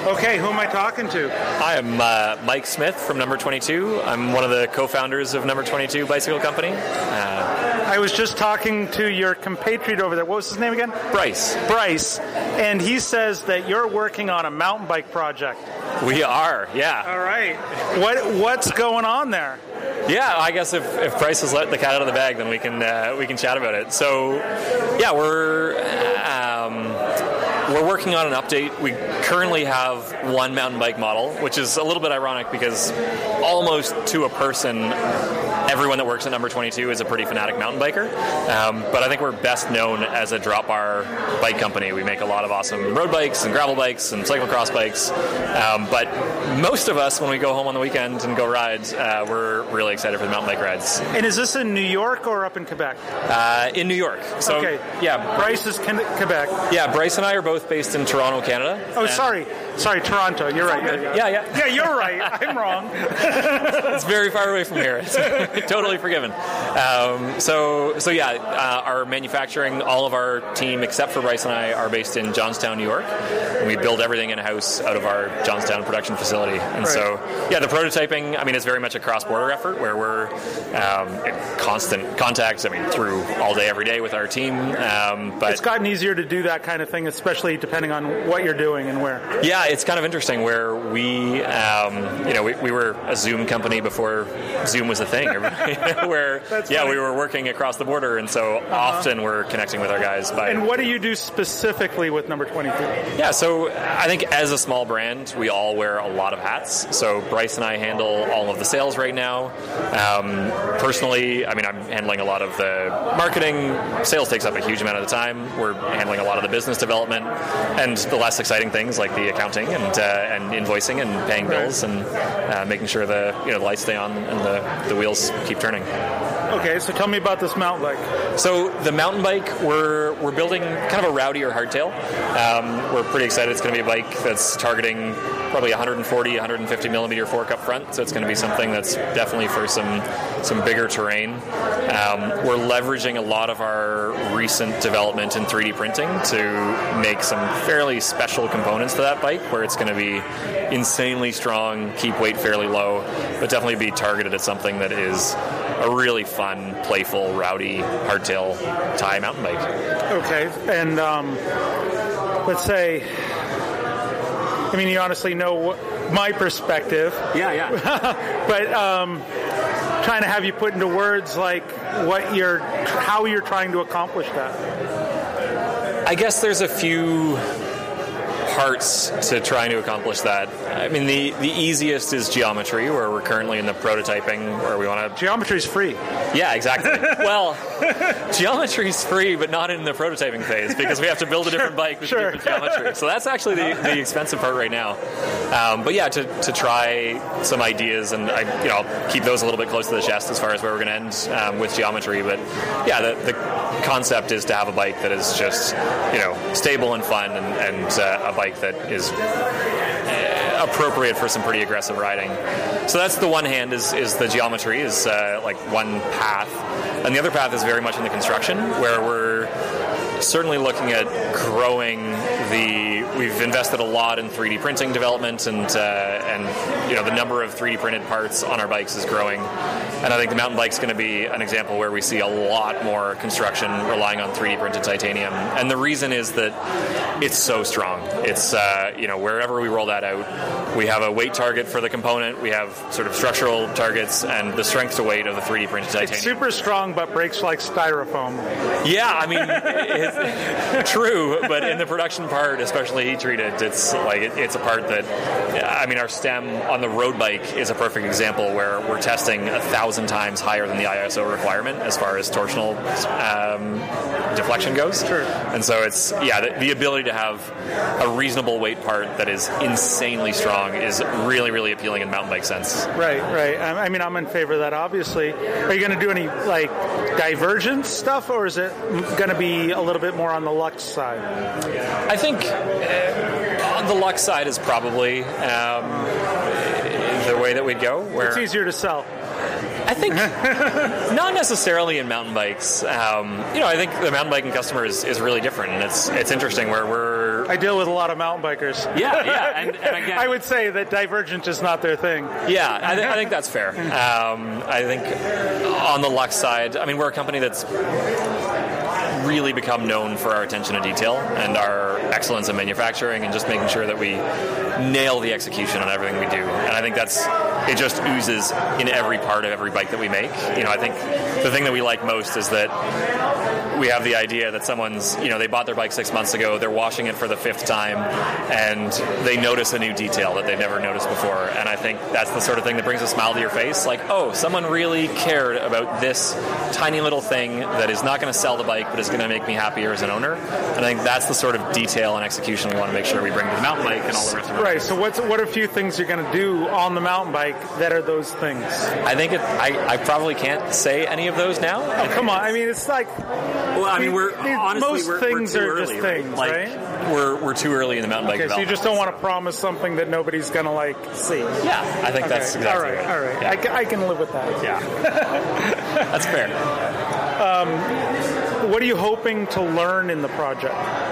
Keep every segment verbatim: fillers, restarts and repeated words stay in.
Okay, who am I talking to? Hi, I'm uh, Mike Smith from Number twenty-two. I'm one of the co-founders of Number twenty-two Bicycle Company. Uh, I was just talking to your compatriot over there. What was his name again? Bryce. Bryce. And he says that you're working on a mountain bike project. We are, yeah. All right. What What's going on there? Yeah, I guess if, if Bryce has let the cat out of the bag, then we can uh, we can chat about it. So, yeah, we're um, we're working on an update. We currently have one mountain bike model, which is a little bit ironic because almost to a person, everyone that works at Number twenty-two is a pretty fanatic mountain biker. Um, but I think we're best known as a drop bar bike company. We make a lot of awesome road bikes and gravel bikes and cyclocross bikes. Um, but most of us, when we go home on the weekend and go ride, uh, we're really excited for the mountain bike rides. And is this in New York or up in Quebec? Uh, in New York. So, okay. Yeah. Bryce is Quebec. Yeah, Bryce and I are both based in Toronto, Canada. Oh, sorry. Sorry, Toronto. You're right. Yeah, yeah. Yeah, yeah. Yeah, you're right. I'm wrong. It's very far away from here. It's totally forgiven. Um, so, so yeah, uh, our manufacturing, all of our team, except for Bryce and I, are based in Johnstown, New York. And we build everything in-house out of our Johnstown production facility. And right. so, yeah, the prototyping, I mean, it's very much a cross-border effort where we're um, in constant contact, I mean, through all day, every day with our team. Um, but it's gotten easier to do that kind of thing, especially depending on what you're doing and where. Yeah, it's kind of interesting where we, um, you know, we, we were a Zoom company before Zoom was a thing, where, That's yeah, funny. we were working across the border, and so uh-huh. often we're connecting with our guys. By, and what do you do specifically with Number twenty-two? Yeah, so I think as a small brand, we all wear a lot of hats. So Bryce and I handle all of the sales right now. Um, personally, I mean, I'm handling a lot of the marketing. Sales takes up a huge amount of the time. We're handling a lot of the business development and the less exciting things like the accounting and uh, and invoicing and paying bills and uh, making sure the you know the lights stay on and the, the wheels keep turning. Okay, so tell me about this mountain bike. So the mountain bike, we're we're building kind of a rowdier hardtail. Um, we're pretty excited. It's going to be a bike that's targeting probably one forty, one fifty millimeter fork up front. So it's going to be something that's definitely for some some bigger terrain. Um, we're leveraging a lot of our recent development in three D printing to make some fairly special components to that bike, where it's going to be insanely strong, keep weight fairly low, but definitely be targeted at something that is a really fun, playful, rowdy, hardtail tie mountain bike. Okay, and um, let's say, I mean, you honestly know my perspective. Yeah, yeah. But um, trying to have you put into words like what you're, how you're trying to accomplish that. I guess there's a few parts to trying to accomplish that. I mean, the, the easiest is geometry, where we're currently in the prototyping, where we want to... Geometry's free. Yeah, exactly. Well, geometry's free, but not in the prototyping phase, because we have to build a different bike with sure. different geometry. So that's actually the, the expensive part right now. Um, but yeah, to, to try some ideas, and I, you know, I'll keep those a little bit close to the chest as far as where we're going to end um, with geometry. But yeah, the, the concept is to have a bike that is just, you know, stable and fun, and, and uh, a bike that is uh, appropriate for some pretty aggressive riding. So that's the one hand is, is the geometry is uh, like one path, and the other path is very much in the construction, where we're certainly looking at growing the. We've invested a lot in three D printing development, and uh, and you know the number of three D printed parts on our bikes is growing, and I think the mountain bike's going to be an example where we see a lot more construction relying on three D printed titanium, and the reason is that it's so strong. It's uh, you know wherever we roll that out, we have a weight target for the component, we have sort of structural targets, and the strength to weight of the three D printed titanium. It's super strong, but breaks like styrofoam. Yeah, I mean, it's true, but in the production part, especially heat treated, it's like it, it's a part that, I mean, our stem on the road bike is a perfect example where we're testing a thousand times higher than the I S O requirement as far as torsional um, deflection goes. Sure. And so it's, yeah, the, the ability to have a reasonable weight part that is insanely strong is really, really appealing in mountain bike sense. Right, right. I mean, I'm in favor of that, obviously. Are you going to do any, like, divergence stuff, or is it going to be a little bit more on the Lux side? I think uh, on the Lux side is probably um, the way that we'd go. Where it's easier to sell. I think not necessarily in mountain bikes. Um, you know, I think the mountain biking customer is, is really different, and it's it's interesting where we're. I deal with a lot of mountain bikers. Yeah, yeah, and, and again, I would say that Divergent is not their thing. Yeah, I, th- I think that's fair. Um, I think on the Lux side, I mean, we're a company that's really become known for our attention to detail and our excellence in manufacturing and just making sure that we nail the execution on everything we do. And I think that's, it just oozes in every part of every bike that we make. You know, I think the thing that we like most is that we have the idea that someone's, you know, they bought their bike six months ago, they're washing it for the fifth time, and they notice a new detail that they've never noticed before. And I think that's the sort of thing that brings a smile to your face. Like, oh, someone really cared about this tiny little thing that is not going to sell the bike, but is going to make me happier as an owner. And I think that's the sort of detail and execution we want to make sure we bring to the mountain bike and all the rest of it. Right, so what's, what are a few things you're going to do on the mountain bike that are those things? I think it, I, I probably can't say any of those now. Oh, come on. I mean, it's like... Well, I mean, we're honestly, most we're, things we're too are early, just right? things, like, right? We're we're too early in the mountain bike okay, development. so you just don't want to promise something that nobody's going to, like, see. Yeah, I think okay. that's exactly all right. right. All right, yeah. I, can, I can live with that. Yeah, that's fair. Um, what are you hoping to learn in the project?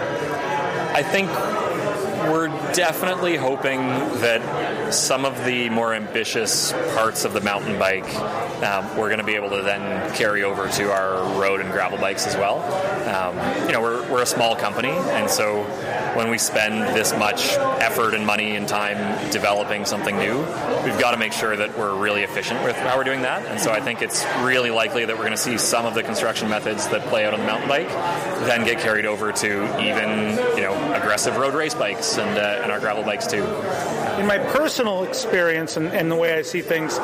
I think we're definitely hoping that some of the more ambitious parts of the mountain bike um, we're going to be able to then carry over to our road and gravel bikes as well. Um, you know, we're, we're a small company, and so when we spend this much effort and money and time developing something new, we've got to make sure that we're really efficient with how we're doing that. And so I think it's really likely that we're going to see some of the construction methods that play out on the mountain bike then get carried over to even, you know, aggressive road race bikes and, uh, and our gravel bikes too. In my personal experience and, and the way I see things,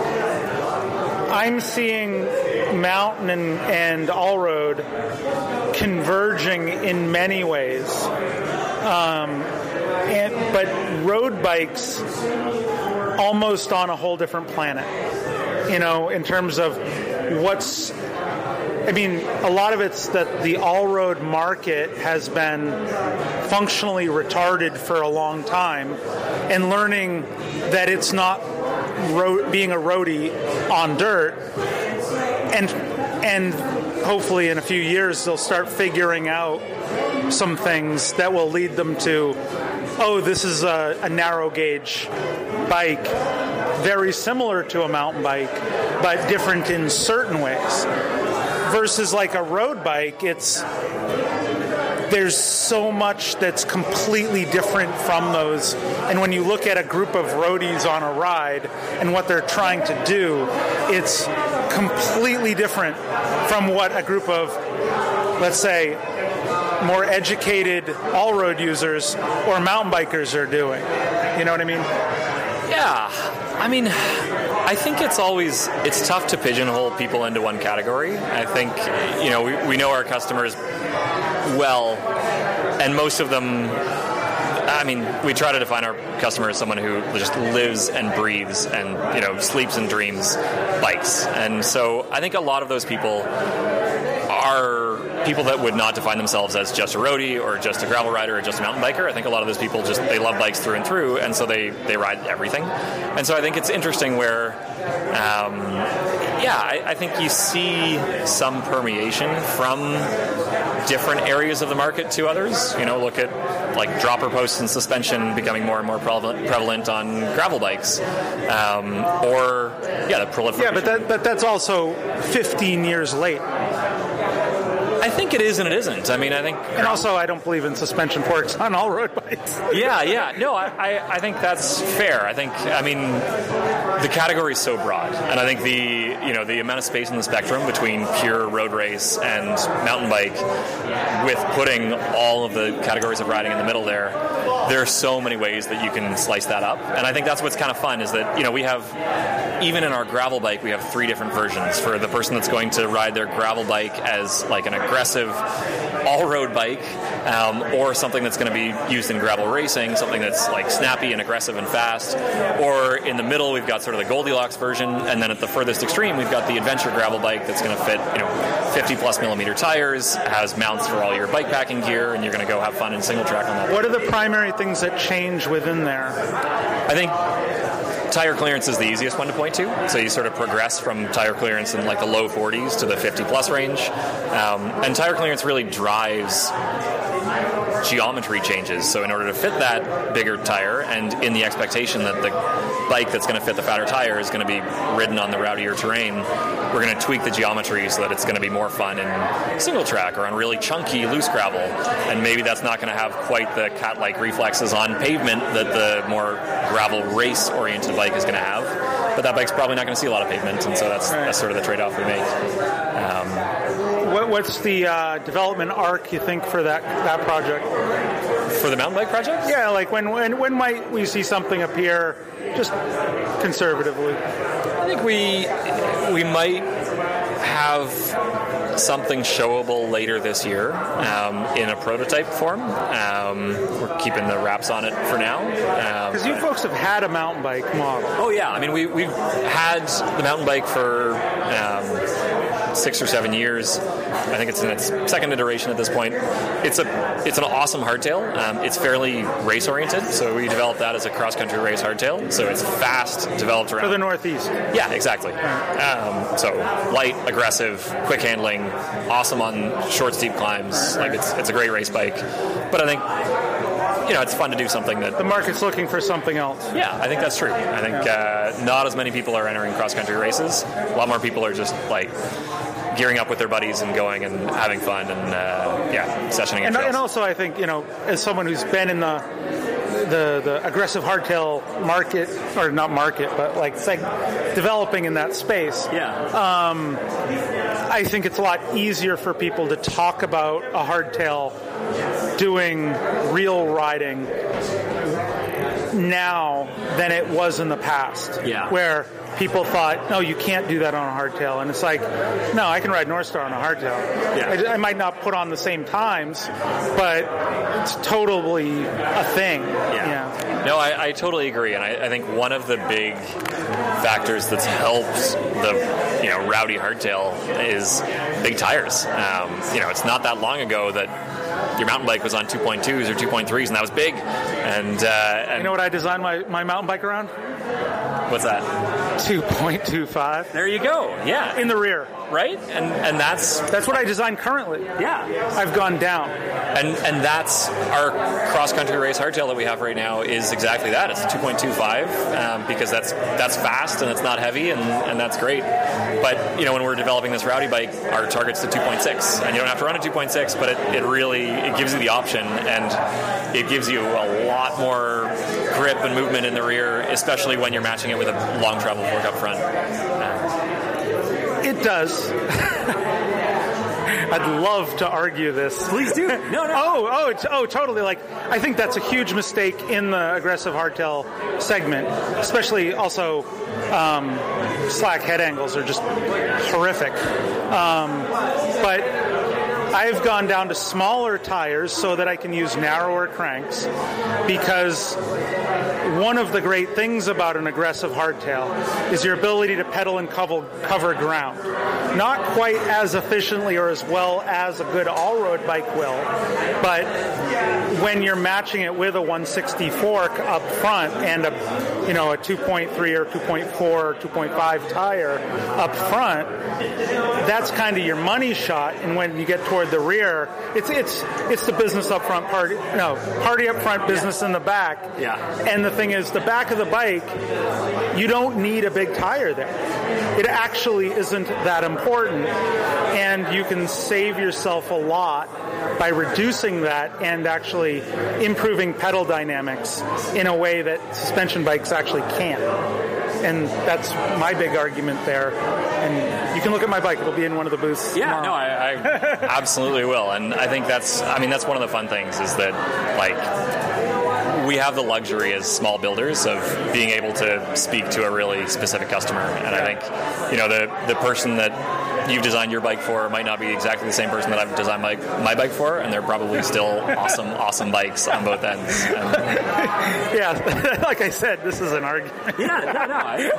I'm seeing mountain and, and all-road converging in many ways. Um, and, but road bikes almost on a whole different planet, you know, in terms of what's, I mean, a lot of it's that the all-road market has been functionally retarded for a long time, and learning that it's not ro- being a roadie on dirt, and and hopefully in a few years they'll start figuring out some things that will lead them to, oh, this is a, a narrow gauge bike, very similar to a mountain bike, but different in certain ways. Versus like a road bike, it's there's so much that's completely different from those. And when you look at a group of roadies on a ride and what they're trying to do, it's completely different from what a group of, let's say, more educated all-road users or mountain bikers are doing. You know what I mean? Yeah. I mean, I think it's always, it's tough to pigeonhole people into one category. I think, you know, we, we know our customers well, and most of them, I mean, we try to define our customer as someone who just lives and breathes and, you know, sleeps and dreams bikes. And so I think a lot of those people are people that would not define themselves as just a roadie or just a gravel rider or just a mountain biker. I think a lot of those people just, they love bikes through and through, and so they, they ride everything. And so I think it's interesting where, um, yeah, I, I think you see some permeation from different areas of the market to others. You know, look at like dropper posts and suspension becoming more and more prevalent, prevalent on gravel bikes, um, or yeah, the proliferation. Yeah, but that, but that's also fifteen years late. I think it is and it isn't. I mean, I think... And also, I don't believe in suspension forks on all road bikes. yeah, yeah. No, I, I, I think that's fair. I think, I mean, the category is so broad. And I think the, you know, the amount of space in the spectrum between pure road race and mountain bike, with putting all of the categories of riding in the middle there, there are so many ways that you can slice that up. And I think that's what's kind of fun is that, you know, we have, even in our gravel bike, we have three different versions. For the person that's going to ride their gravel bike as like an aggressive all-road bike, um, or something that's going to be used in gravel racing, something that's like snappy and aggressive and fast. Or in the middle, we've got sort of the Goldilocks version, and then at the furthest extreme, we've got the adventure gravel bike that's going to fit, you know, fifty plus millimeter tires, has mounts for all your bike packing gear, and you're going to go have fun in single track on that. What are the primary things that change within there? I think tire clearance is the easiest one to point to. So you sort of progress from tire clearance in like the low forties to the fifty plus range. Um, and tire clearance really drives geometry changes. So in order to fit that bigger tire, and in the expectation that the bike that's going to fit the fatter tire is going to be ridden on the rowdier terrain, we're going to tweak the geometry so that it's going to be more fun in single track or on really chunky loose gravel. And maybe that's not going to have quite the cat-like reflexes on pavement that the more gravel race-oriented bike is going to have. But that bike's probably not going to see a lot of pavement, and so that's, right. that's sort of the trade-off we make. Um, what, what's the uh, development arc you think for that that project? For the mountain bike project? Yeah, like when when when might we see something appear, just conservatively? I think we we might have something showable later this year um, in a prototype form. Um, we're keeping the wraps on it for now. Because um, you folks have had a mountain bike model. Oh yeah, I mean we we've had the mountain bike for um, six or seven years. I think it's in its second iteration at this point. It's a it's an awesome hardtail. Um, it's fairly race oriented, so we developed that as a cross country race hardtail. So it's fast, developed around for the Northeast. Yeah, exactly. Um, so light, aggressive, quick handling, awesome on short, steep climbs. Like it's it's a great race bike. But I think, you know, it's fun to do something that the market's looking for something else. Yeah, I think that's true. I think uh, not as many people are entering cross country races. A lot more people are just like gearing up with their buddies and going and having fun and uh, yeah, sessioning. And, and also, I think, you know, as someone who's been in the the, the aggressive hardtail market, or not market, but like it's like developing in that space. Yeah. Um, I think it's a lot easier for people to talk about a hardtail doing real riding now than it was in the past. Yeah. Where people thought, no, you can't do that on a hardtail. And it's like, no, I can ride North Star on a hardtail. Yeah. I, I might not put on the same times, but it's totally a thing. Yeah. yeah. No, I, I totally agree. And I, I think one of the big factors that's helped the you know rowdy hardtail is big tires. Um, you know, it's not that long ago that your mountain bike was on two point twos or two point threes, and that was big. And, uh, and you know what I designed my, my mountain bike around? What's that? two point two five. There you go. Yeah. In the rear. Right? And and that's... That's what I designed currently. Yeah. I've gone down. And and that's our cross-country race hardtail that we have right now is exactly that. It's a two point two five um, because that's that's fast and it's not heavy and, and that's great. But, you know, when we're developing this rowdy bike, our target's to two point six. And you don't have to run a two point six, but it, it really it gives you the option and it gives you a lot more grip and movement in the rear, especially when you're matching it with a long travel fork up front. Uh, It does. I'd love to argue this. Please do. No, no. Oh, oh, it's, oh, totally. Like, I think that's a huge mistake in the aggressive hardtail segment, especially also um, slack head angles are just horrific. Um, but I've gone down to smaller tires so that I can use narrower cranks because one of the great things about an aggressive hardtail is your ability to pedal and cover, cover ground. Not quite as efficiently or as well as a good all-road bike will, but when you're matching it with a one sixty fork up front and a, you know, a two point three or two point four or two point five tire up front, that's kind of your money shot. And when you get toward the rear, it's it's it's the business up front, party no party up front, business in the back. Yeah. And the thing is, the back of the bike, you don't need a big tire there. It actually isn't that important, and you can save yourself a lot by reducing that and actually improving pedal dynamics in a way that suspension bikes actually can't. And that's my big argument there. And you can look at my bike; it'll be in one of the booths. Yeah, tomorrow. no, I, I absolutely will. And I think that's, I mean, that's one of the fun things is that, like, we have the luxury as small builders of being able to speak to a really specific customer. And I think, you know, the the person that you've designed your bike for might not be exactly the same person that I've designed my, my bike for, and they're probably still awesome, awesome bikes on both ends. Um, yeah, like I said, this is an argument. Yeah, no, no. I,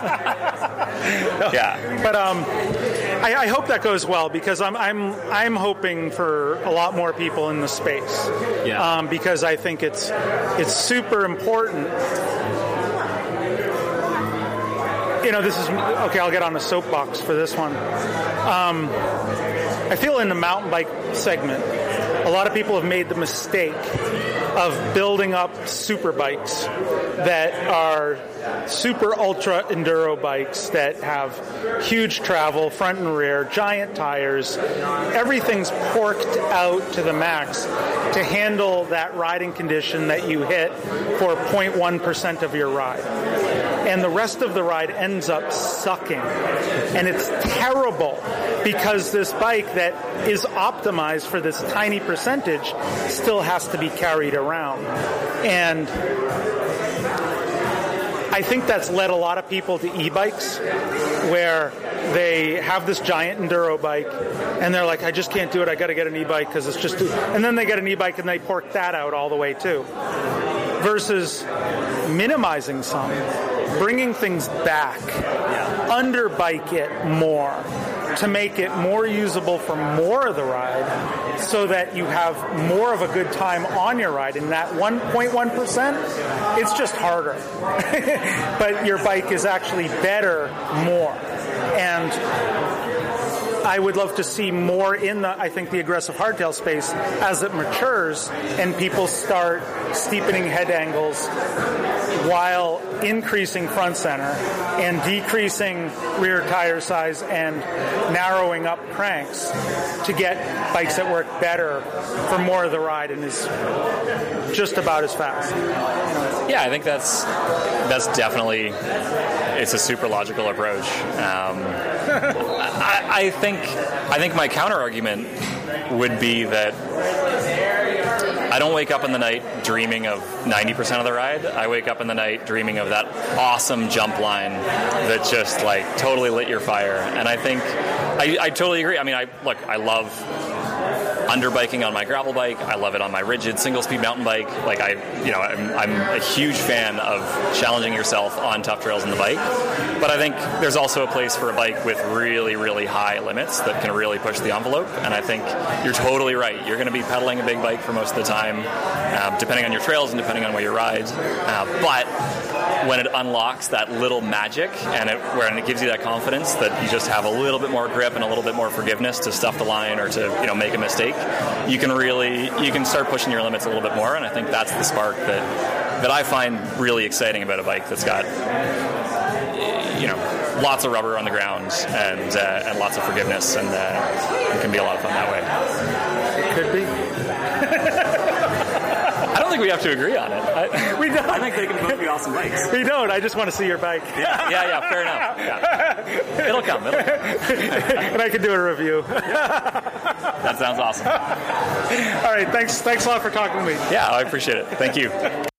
yeah. But um, I, I hope that goes well because I'm I'm I'm hoping for a lot more people in the space. Yeah. Um, because I think it's it's super important you know, this is, okay, I'll get on the soapbox for this one. Um, I feel in the mountain bike segment, a lot of people have made the mistake of building up super bikes that are super ultra enduro bikes that have huge travel, front and rear, giant tires. Everything's porked out to the max to handle that riding condition that you hit for zero point one percent of your ride. And the rest of the ride ends up sucking. And it's terrible because this bike that is optimized for this tiny percentage still has to be carried around. And I think that's led a lot of people to e-bikes where they have this giant enduro bike and they're like, I just can't do it. I got to get an e-bike because it's just too... And then they get an e-bike and they pork that out all the way too. Versus minimizing some, bringing things back, underbike it more to make it more usable for more of the ride so that you have more of a good time on your ride. And that one point one percent, it's just harder. But your bike is actually better more. And I would love to see more in the, I think, the aggressive hardtail space as it matures and people start steepening head angles while increasing front center and decreasing rear tire size and narrowing up cranks to get bikes that work better for more of the ride and is just about as fast. Yeah, I think that's that's definitely, it's a super logical approach. Um, I, I think I think my counter argument would be that I don't wake up in the night dreaming of ninety percent of the ride. I wake up in the night dreaming of that awesome jump line that just like totally lit your fire. And I think I, I totally agree. I mean, I look, I love underbiking on my gravel bike. I love it on my rigid single-speed mountain bike. Like I, you know, I'm, I'm a huge fan of challenging yourself on tough trails in the bike. But I think there's also a place for a bike with really, really high limits that can really push the envelope. And I think you're totally right. You're going to be pedaling a big bike for most of the time, uh, depending on your trails and depending on where you ride. Uh, but when it unlocks that little magic and it, where it gives you that confidence that you just have a little bit more grip and a little bit more forgiveness to stuff the line or to, you know, make a mistake, you can really, you can start pushing your limits a little bit more. And I think that's the spark that, that I find really exciting about a bike that's got, you know, lots of rubber on the ground and uh, and lots of forgiveness, and uh, it can be a lot of fun that way. It could be. I don't think we have to agree on it. I, we don't. I think they can both be awesome bikes. We don't. I just want to see your bike. Yeah, yeah, yeah, fair enough. Yeah. It'll come. It'll come. And I can do a review. That sounds awesome. All right. Thanks. Thanks a lot for talking to me. Yeah, I appreciate it. Thank you.